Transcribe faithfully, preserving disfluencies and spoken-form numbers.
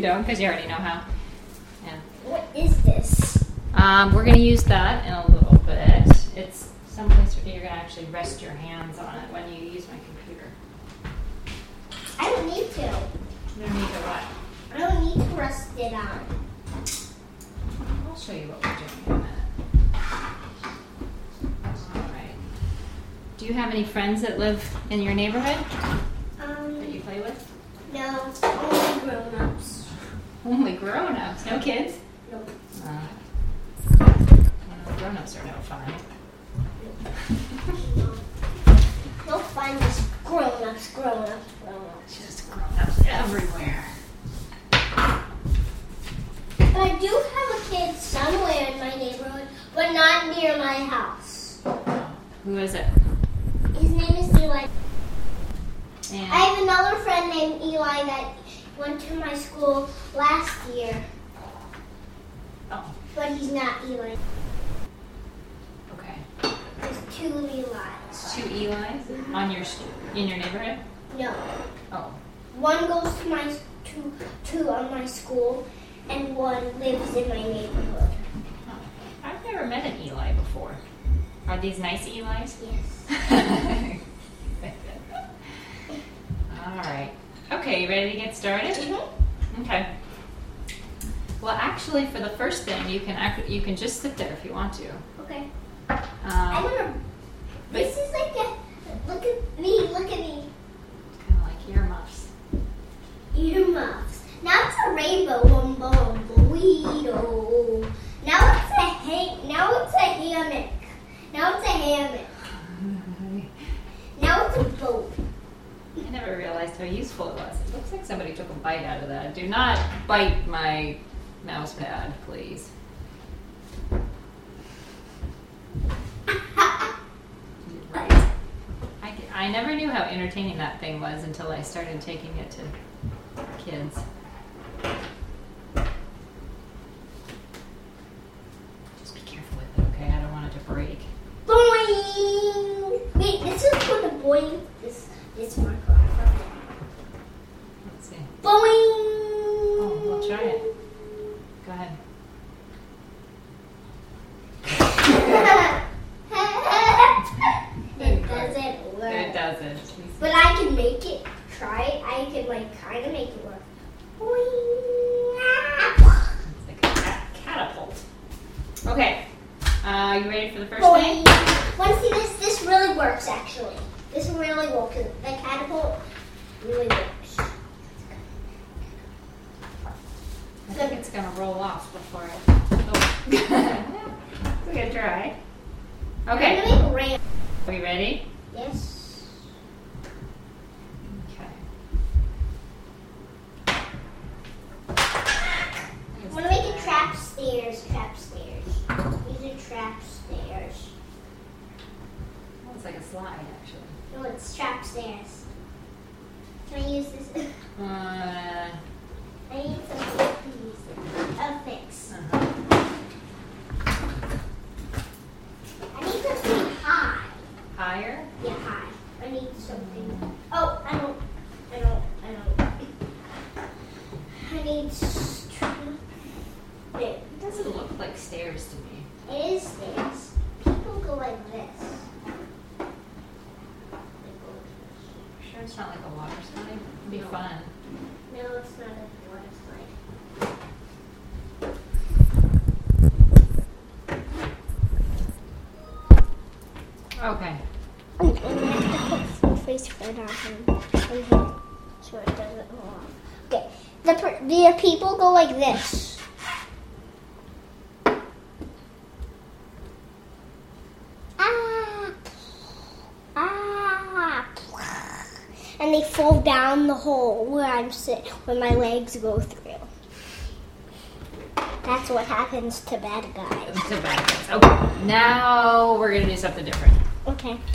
don't, because you already know how. Yeah. What is this? Um, we're going to use that in a little bit. It's someplace where you're going to actually rest your hands on it when you use my computer. I don't need to. You don't need to what? I don't need to rest it on. I'll show you what we're doing in a minute. All right. Do you have any friends that live in your neighborhood Um, that you play with? no, only grown-ups. Only grown-ups, no kids? Nope. Uh, well, grown-ups are no fun. You'll find this grown-ups, grown-ups, grown-ups. Just grown-ups everywhere. But I do have a kid somewhere in my neighborhood, but not near my house. Who is it? His name is Eli. And I have another friend named Eli that went to my school last year, oh, but he's not Eli. okay. There's two Elis. Two Eli's on your st- in your neighborhood? No. Oh, One goes to my to to on my school, and one lives in my neighborhood. huh. I've never met an Eli before. Are these nice Eli's? Yes. All right. Okay, you ready to get started? Mm-hmm. Okay. Well, actually, for the first thing, you can act, you can just sit there if you want to. Okay. I'm Um, gonna. This is like a. Look at me. Look at me. kind of like earmuffs. Earmuffs. Now it's a rainbow. Wumbo, wumbo, Now it's a ha- Now it's a hammock. Now it's a hammock. Now it's a boat. I never realized how useful it was. It looks like somebody took a bite out of that. Do not bite my mouse pad, please. Right. I, I never knew how entertaining that thing was until I started taking it to kids. Just be careful with it, okay? I don't want it to break. Boing! Wait, this is for the boing. This this marker. Let's see. Boing! Oh, we'll try it. Go ahead. It doesn't work. It doesn't. But I can make it. Try it. I can like kind of make it work. Boing! It's like a cat- catapult. Okay. Uh, you ready for the first Boing! thing? Want to see this? This really works actually. This really works. The catapult really works. I think it's gonna roll off before it. Oh. We're gonna try. Okay. I'm gonna make rain. Are you ready? Yes. Okay. I'm gonna make a trap stairs. Trap stairs. These are trap stairs. Oh, it's like a slide, actually. No, it's trap stairs. Can I use this? Uh, I need some cookies. A fix. uh-huh. I need something high. Higher? Yeah, high. I need something. Oh, I don't. I don't. I don't. I need. St- Wait, It doesn't look like stairs to me. it is stairs. People go like this. Sure it's not like a water slide? It'd be fun. No, it's not a water slide. Okay. I'm gonna have to put some face right on him. On him, so it doesn't go off. Okay. The per- the people go like this. Ah, ah, and they fall down the hole where I'm sitting, where my legs go through. That's what happens to bad guys. To bad guys. Okay. Now we're gonna do something different. Okay.